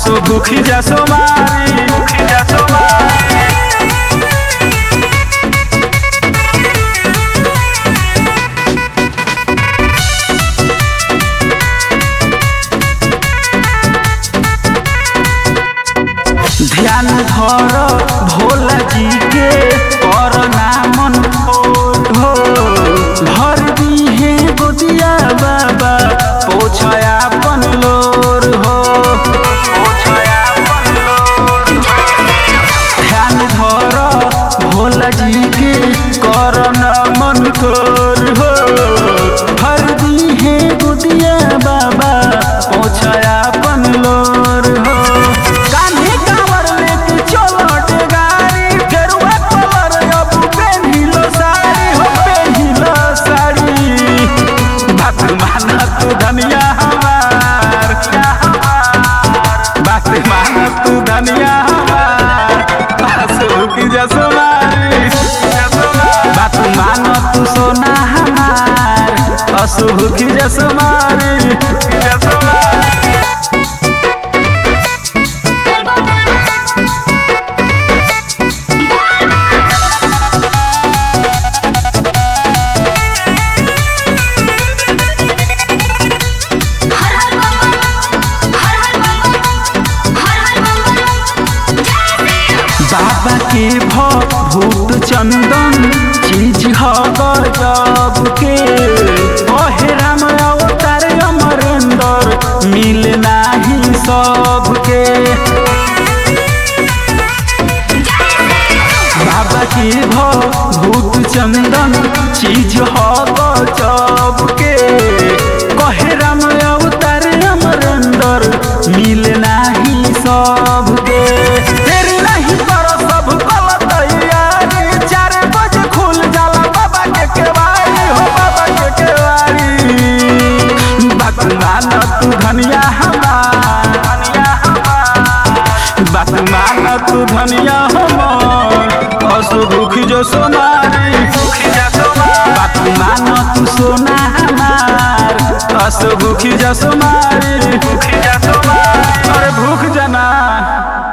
असो भूखी जा सोमारी भूखी जा सोमारी। ध्यान धर भोला जी के करना मन हो भर दी है गोदिया बाबा पोछया अपन लोर हो ध्यान धर भोला जी के करना मन हो भर दी है गोदिया बाबा पोछया अपन लोर हो। धनिया हमार बात माना तू धनिया हमार असो की जा सोमारी बात माना तू सोना हमार असो की जा सोमारी। बाबा के भूत चंदन चीज गजब के ओहे राम अवतार अमरेंद्र मिल नाही सबके। बाबा के भूत चंदन चीज गजब के ओहे राम अवतार अमरेंद्र मिल नाही सबके। तू धनिया हमार बात माना तू धनिया हमार असो भूखी जो सोमारी बात माना तू सोना हमार असो भूखी जा सोमारी अरे भूख जाना।